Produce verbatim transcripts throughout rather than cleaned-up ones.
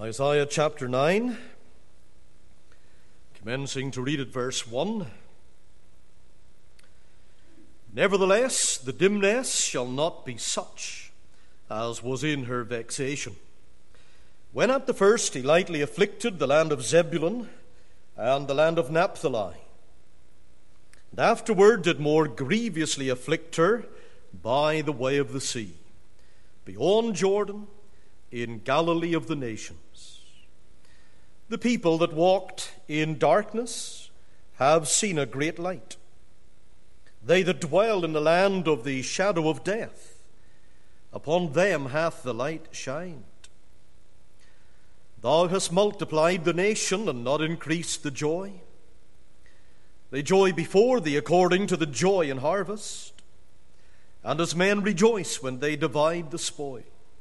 Isaiah chapter nine, commencing to read at verse one. Nevertheless, the dimness shall not be such as was in her vexation, when at the first he lightly afflicted the land of Zebulun and the land of Naphtali, and afterward did more grievously afflict her by the way of the sea, beyond Jordan, in Galilee of the nations. The people that walked in darkness have seen a great light. They that dwell in the land of the shadow of death, upon them hath the light shined. Thou hast multiplied the nation and not increased the joy. They joy before thee according to the joy in harvest, and as men rejoice when they divide the spoil.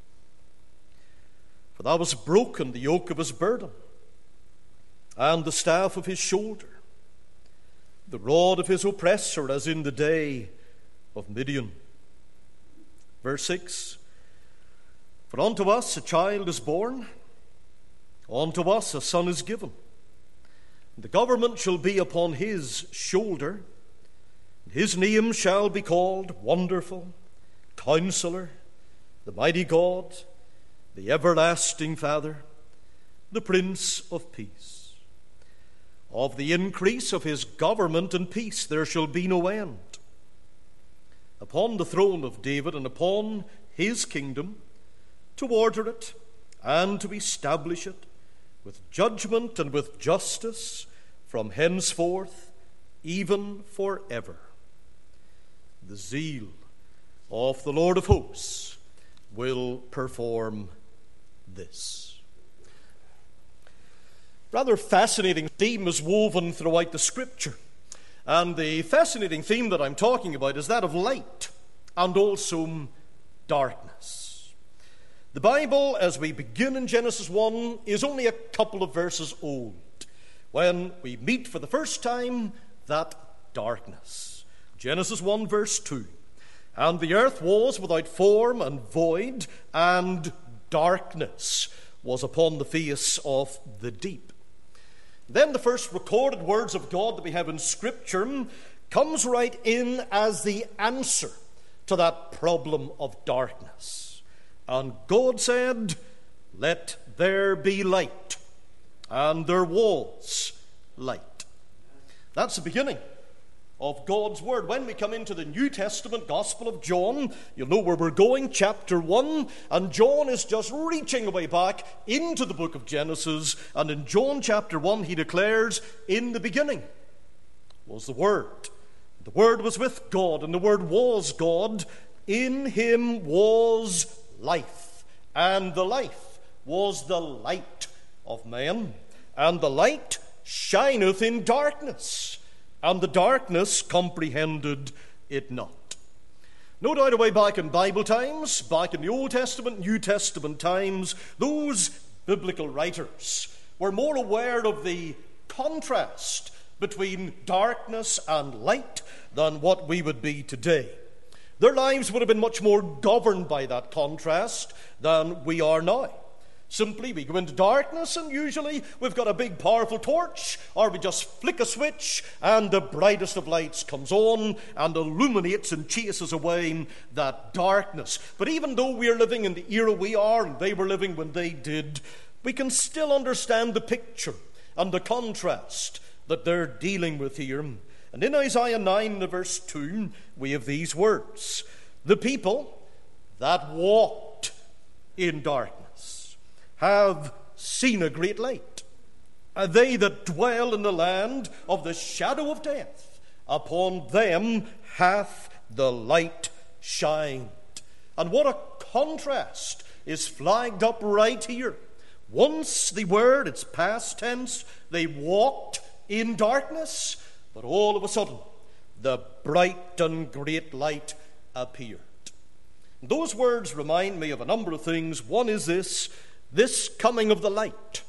For thou hast broken the yoke of his burden, and the staff of his shoulder, the rod of his oppressor, as in the day of Midian. Verse six, For unto us a child is born, unto us a son is given, and the government shall be upon his shoulder, and his name shall be called Wonderful, Counselor, the Mighty God, the Everlasting Father, the Prince of Peace. Of the increase of his government and peace there shall be no end, upon the throne of David and upon his kingdom, to order it and to establish it with judgment and with justice from henceforth, even forever. The zeal of the Lord of hosts will perform this. Rather fascinating theme is woven throughout the Scripture. And the fascinating theme that I'm talking about is that of light and also darkness. The Bible, as we begin in Genesis one, is only a couple of verses old when we meet for the first time that darkness. Genesis one verse two. And the earth was without form and void, and darkness was upon the face of the deep. Then the first recorded words of God that we have in Scripture comes right in as the answer to that problem of darkness. And God said, Let there be light. And there was light. That's the beginning of God's Word. When we come into the New Testament Gospel of John, you'll know where we're going, chapter one, and John is just reaching away back into the book of Genesis, and in John chapter one he declares, In the beginning was the Word. The Word was with God, and the Word was God. In him was life, and the life was the light of men, and the light shineth in darkness, and the darkness comprehended it not. No doubt away back in Bible times, back in the Old Testament, New Testament times, those biblical writers were more aware of the contrast between darkness and light than what we would be today. Their lives would have been much more governed by that contrast than we are now. Simply, we go into darkness, and usually we've got a big powerful torch, or we just flick a switch, and the brightest of lights comes on and illuminates and chases away that darkness. But even though we are living in the era we are, and they were living when they did, we can still understand the picture and the contrast that they're dealing with here. And in Isaiah nine, verse two, we have these words: The people that walked in darkness have seen a great light. And they that dwell in the land of the shadow of death, upon them hath the light shined. And what a contrast is flagged up right here. Once the word, it's past tense, they walked in darkness, but all of a sudden the bright and great light appeared. Those words remind me of a number of things. One is this: this coming of the light.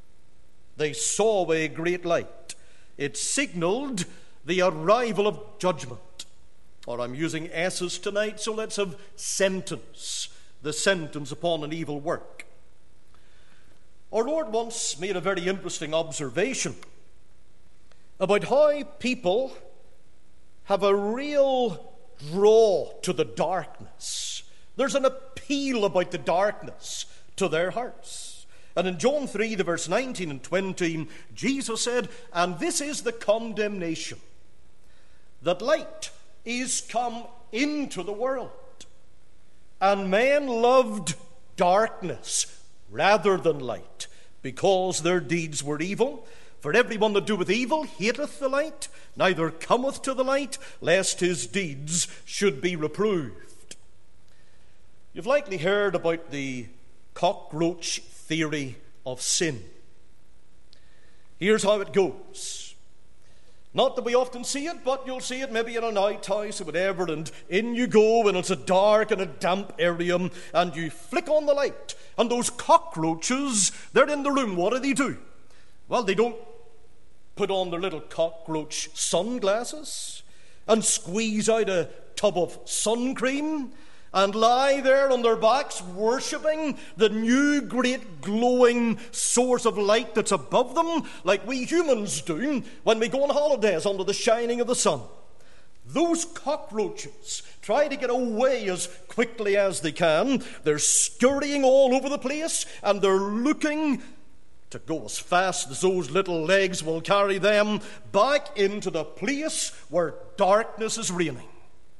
They saw a great light. It signaled the arrival of judgment. Or I'm using S's tonight, so let's have sentence. The sentence upon an evil work. Our Lord once made a very interesting observation about how people have a real draw to the darkness. There's an appeal about the darkness to their hearts. And in John three, the verse nineteen and twenty, Jesus said, "And this is the condemnation, that light is come into the world, and men loved darkness rather than light, because their deeds were evil. For everyone that doeth evil hateth the light, neither cometh to the light, lest his deeds should be reproved." You've likely heard about the cockroach theory of sin. Here's how it goes. Not that we often see it, but you'll see it maybe in an outhouse or whatever, and in you go, and it's a dark and a damp area, and you flick on the light, and those cockroaches, they're in the room. What do they do? Well, they don't put on their little cockroach sunglasses and squeeze out a tub of sun cream and lie there on their backs worshipping the new great glowing source of light that's above them, like we humans do when we go on holidays under the shining of the sun. Those cockroaches try to get away as quickly as they can. They're scurrying all over the place, and they're looking to go as fast as those little legs will carry them back into the place where darkness is reigning.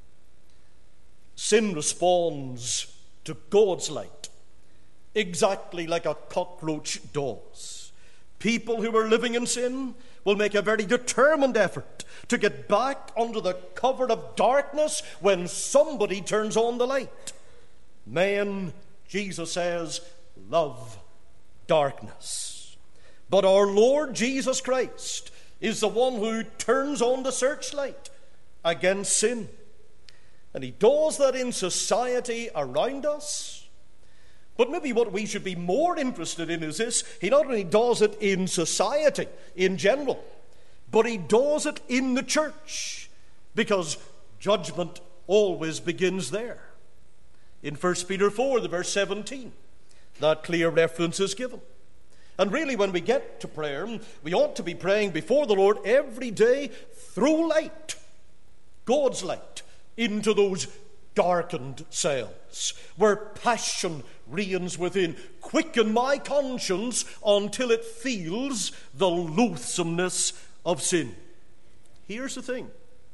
Sin responds to God's light exactly like a cockroach does. People who are living in sin will make a very determined effort to get back under the cover of darkness when somebody turns on the light. Men, Jesus says, love darkness. But our Lord Jesus Christ is the one who turns on the searchlight against sin. And he does that in society around us. But maybe what we should be more interested in is this: he not only does it in society in general, but he does it in the church, because judgment always begins there. In First Peter four, the verse seventeen, that clear reference is given. And really, when we get to prayer, we ought to be praying before the Lord every day through light, God's light, into those darkened cells where passion reigns within. Quicken my conscience until it feels the loathsomeness of sin. Here's the thing.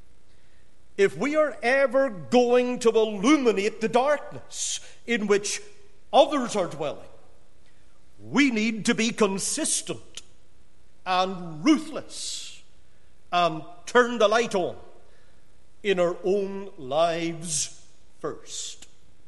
If we are ever going to illuminate the darkness in which others are dwelling, we need to be consistent and ruthless and turn the light on in our own lives first.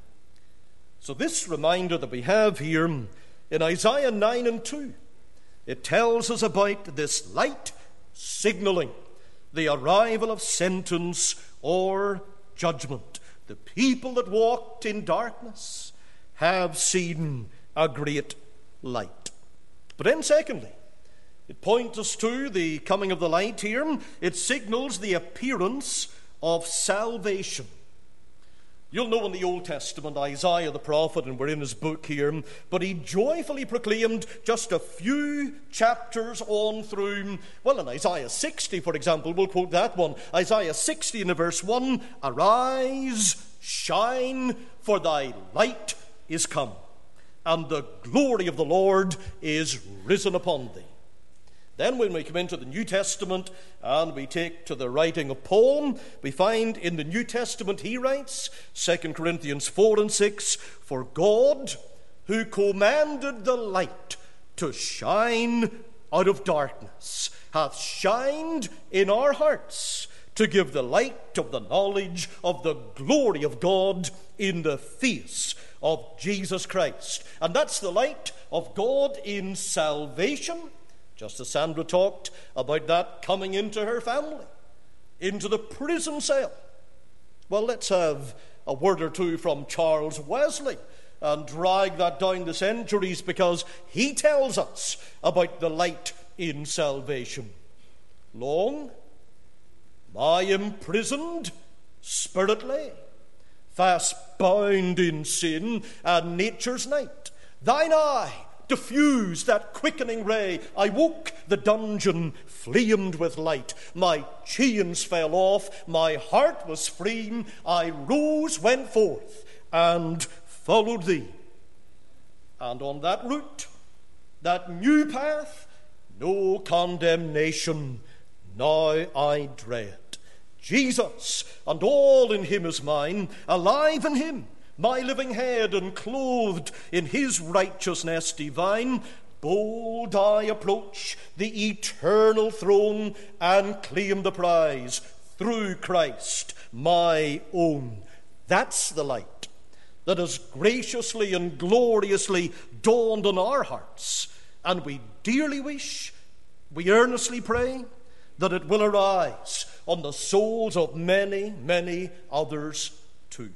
So this reminder that we have here in Isaiah nine and two, it tells us about this light signaling the arrival of sentence or judgment. The people that walked in darkness have seen a great light. But then secondly, it points us to the coming of the light here. It signals the appearance of salvation. You'll know in the Old Testament, Isaiah the prophet, and we're in his book here, but he joyfully proclaimed just a few chapters on through, well, in Isaiah sixty, for example, we'll quote that one. Isaiah sixty in the verse one, "Arise, shine, for thy light is come, and the glory of the Lord is risen upon thee." Then when we come into the New Testament and we take to the writing of Paul, we find in the New Testament he writes, Second Corinthians four and six, "For God, who commanded the light to shine out of darkness, hath shined in our hearts to give the light of the knowledge of the glory of God in the face of Jesus Christ." And that's the light of God in salvation. Just as Sandra talked about that coming into her family, into the prison cell. Well, let's have a word or two from Charles Wesley and drag that down the centuries, because he tells us about the light in salvation. "Long my imprisoned spirit lay, fast bound in sin and nature's night. Thine eye diffused that quickening ray. I woke, the dungeon flamed with light. My chains fell off, my heart was free. I rose, went forth, and followed thee. And on that route, that new path, no condemnation now I dread. Jesus, and all in him is mine, alive in him, my living head, and clothed in his righteousness divine. Bold I approach the eternal throne, and claim the prize through Christ my own. That's the light that has graciously and gloriously dawned on our hearts, and we dearly wish, we earnestly pray, that it will arise on the souls of many, many others too.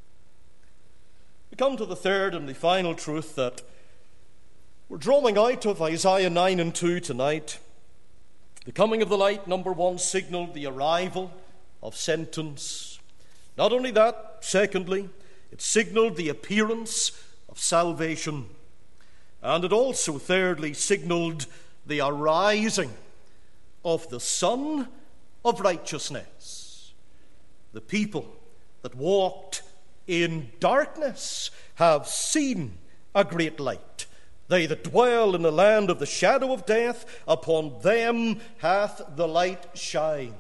We come to the third and the final truth that we're drawing out of Isaiah nine and two tonight. The coming of the light, number one, signaled the arrival of sentence. Not only that, secondly, it signaled the appearance of salvation. And it also, thirdly, signaled the arising of the Son of righteousness. The people that walked in darkness have seen a great light. They that dwell in the land of the shadow of death, upon them hath the light shined.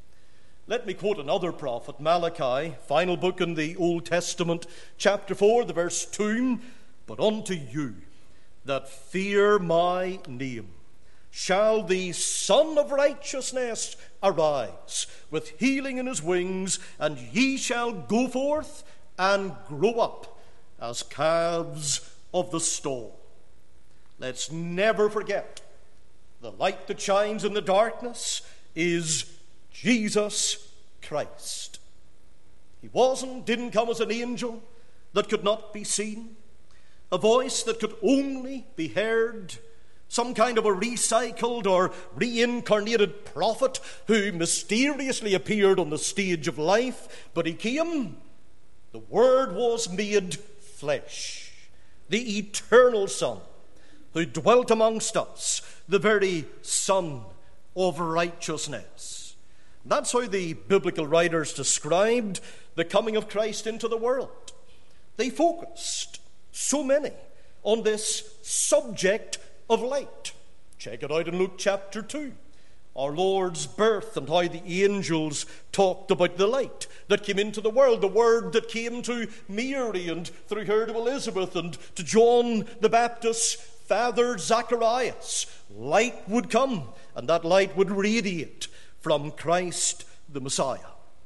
Let me quote another prophet, Malachi, final book in the Old Testament, chapter four, the verse two. But unto you that fear my name shall the Son of righteousness arise, with healing in his wings, and ye shall go forth and grow up as calves of the stall. Let's never forget, the light that shines in the darkness is Jesus Christ. He wasn't, didn't come as an angel that could not be seen, a voice that could only be heard, some kind of a recycled or reincarnated prophet who mysteriously appeared on the stage of life. But he came, the Word was made flesh, the eternal Son who dwelt amongst us, the very Son of righteousness. That's how the biblical writers described the coming of Christ into the world. They focused, so many, on this subject of light. Check it out in Luke chapter two. Our Lord's birth and how the angels talked about the light that came into the world, the word that came to Mary and through her to Elizabeth and to John the Baptist's father Zacharias. Light would come, and that light would radiate from Christ the Messiah.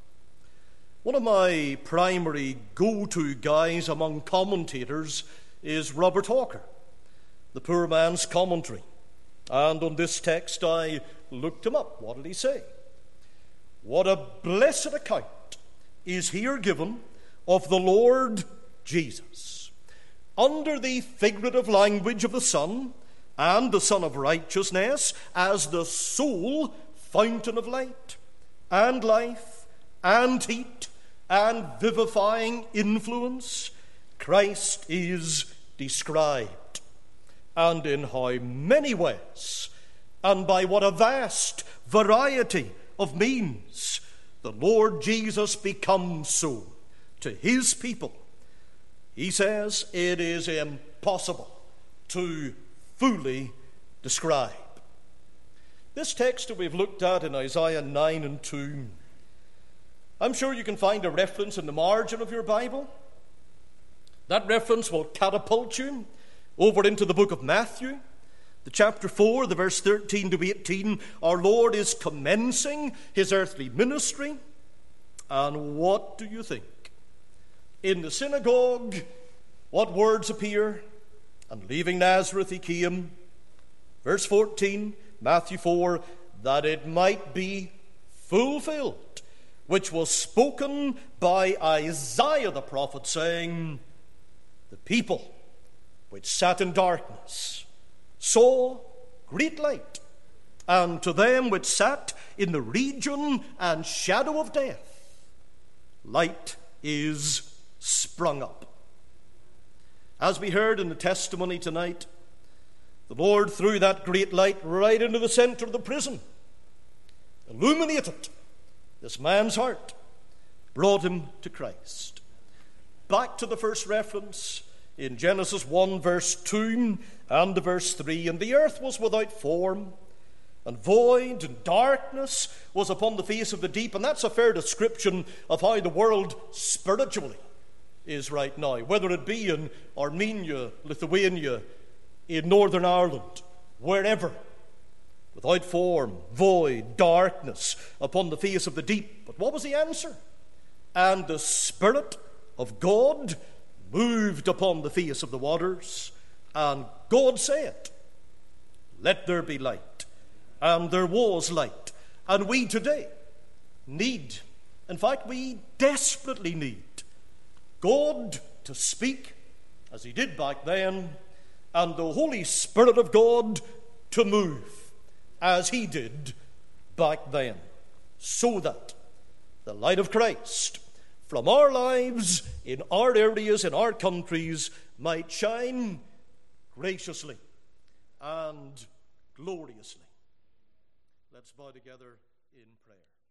One of my primary go-to guys among commentators is Robert Hawker, the Poor Man's Commentary. And on this text I looked him up. What did he say? What a blessed account is here given of the Lord Jesus, under the figurative language of the Son and the Son of righteousness, as the sole fountain of light and life and heat and vivifying influence. Christ is described, and in how many ways, and by what a vast variety of means, the Lord Jesus becomes so to his people. He says it is impossible to fully describe. This text that we've looked at in Isaiah nine and two, I'm sure you can find a reference in the margin of your Bible. That reference will catapult you over into the book of Matthew, the chapter four, the verse thirteen to eighteen. Our Lord is commencing his earthly ministry. And what do you think? In the synagogue, what words appear? And leaving Nazareth he came. Verse fourteen, Matthew four, that it might be fulfilled, which was spoken by Isaiah the prophet, saying, the people which sat in darkness saw great light, and to them which sat in the region and shadow of death, light is sprung up. As we heard in the testimony tonight, the Lord threw that great light right into the center of the prison, illuminated this man's heart, brought him to Christ. Back to the first reference in Genesis one, verse two and verse three. And the earth was without form, and void, and darkness was upon the face of the deep. And that's a fair description of how the world spiritually is right now, whether it be in Armenia, Lithuania, in Northern Ireland, wherever. Without form, void, darkness upon the face of the deep. But what was the answer? And the Spirit of God moved upon the face of the waters, and God said, "Let there be light." And there was light. And we today need, in fact, we desperately need God to speak as he did back then, and the Holy Spirit of God to move as he did back then, so that the light of Christ from our lives, in our areas, in our countries, might shine graciously and gloriously. Let's bow together in prayer.